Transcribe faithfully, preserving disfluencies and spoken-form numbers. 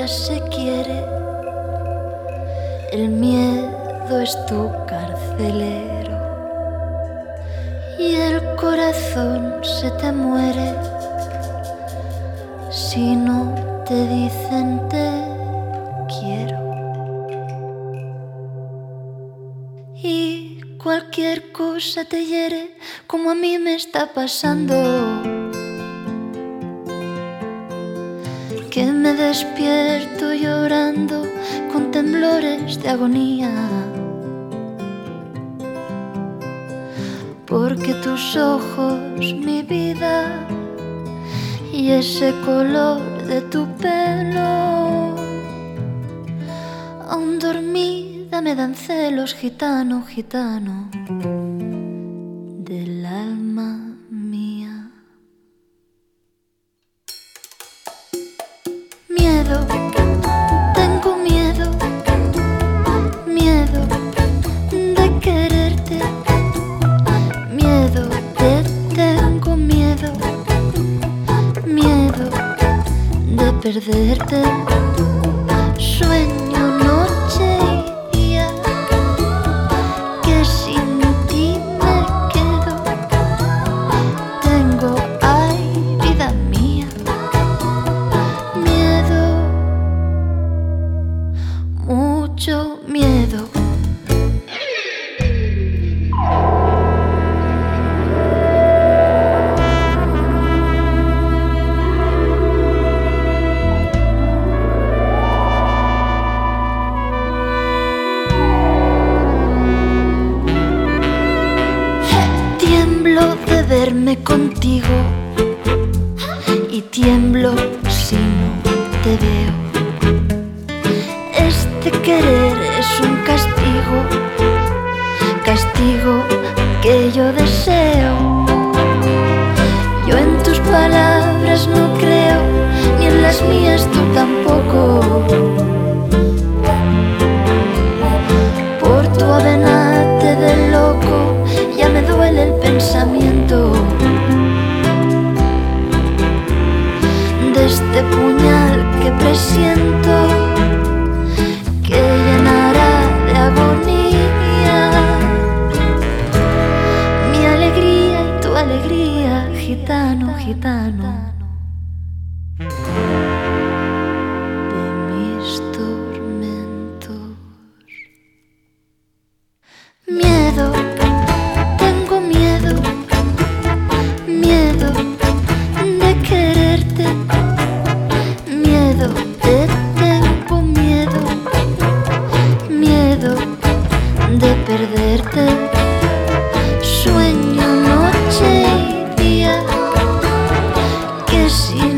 sola se quiere. El miedo es tu carcelero y el corazón se te muere si no te dicen te quiero. Y cualquier cosa te hiere como a mí me está pasando, que me despierto llorando con temblores de agonía, porque tus ojos, mi vida, y ese color de tu pelo, aún dormida me dan celos, gitano, gitano, del alma mía. Miedo, tengo miedo, miedo de quererte, miedo, te tengo miedo, miedo de perderte. Sueño noche y día que sin ti me quedo. Tengo, ay, vida mía, miedo, mucho miedo. Tiemblo de verme contigo y tiemblo si no te veo. Este querer es un castigo, castigo que yo deseo. Yo en tus palabras no creo, ni en las mías tú tampoco. Por tu avenate de loco ya me duele el pensamiento de este puñal que presiento que llenará de agonía mi alegría y tu alegría, gitano, gitano, de mis tormentos. Miedo, tengo miedo, miedo de quererte, miedo, te tengo miedo, miedo de perderte. Sueño noche y día que sin